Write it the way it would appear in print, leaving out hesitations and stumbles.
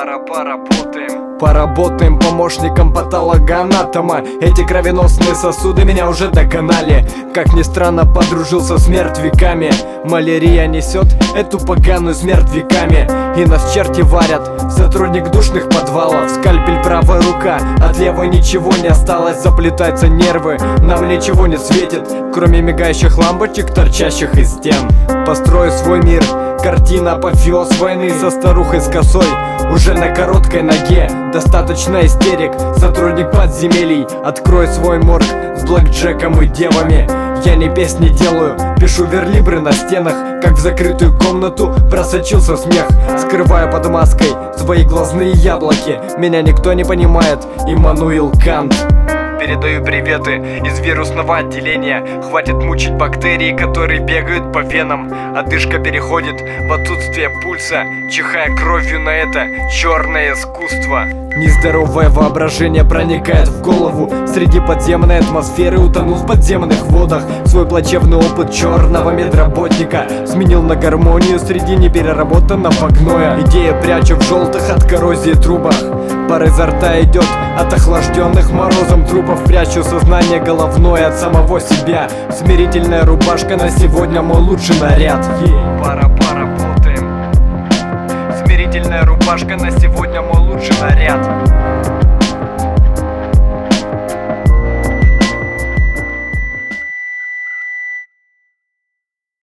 Поработаем помощником патологоанатома. Эти кровеносные сосуды меня уже доконали. Как ни странно, подружился с мертвяками. Малярия несет эту поганую смерть веками. И нас черти варят, сотрудник душных подвалов. Скальпель правая рука, от левой ничего не осталось. Заплетаются нервы, нам ничего не светит, кроме мигающих лампочек, торчащих из стен. Построю свой мир, картина апофеоз войны со старухой с косой, уже на короткой ноге. Достаточно истерик, сотрудник подземелий. Открой свой морг с блэкджеком и девами. Я не песни делаю, пишу верлибры на стенах. Как в закрытую комнату просочился смех. Скрываю под маской свои глазные яблоки. Меня никто не понимает, Иммануил Кант. Передаю приветы из вирусного отделения. Хватит мучить бактерии, которые бегают по венам. Одышка переходит в отсутствие пульса, чихая кровью на это черное искусство. Нездоровое воображение проникает в голову. Среди подземной атмосферы утонул в подземных водах. Свой плачевный опыт черного медработника сменил на гармонию среди непереработанного гноя. Идея прячу в желтых от коррозии трубах. Пар изо рта идет от охлажденных морозом трупов. Прячу сознание головное от самого себя. Смирительная рубашка на сегодня мой лучший наряд. Поработаем. Смирительная рубашка на сегодня мой лучший наряд.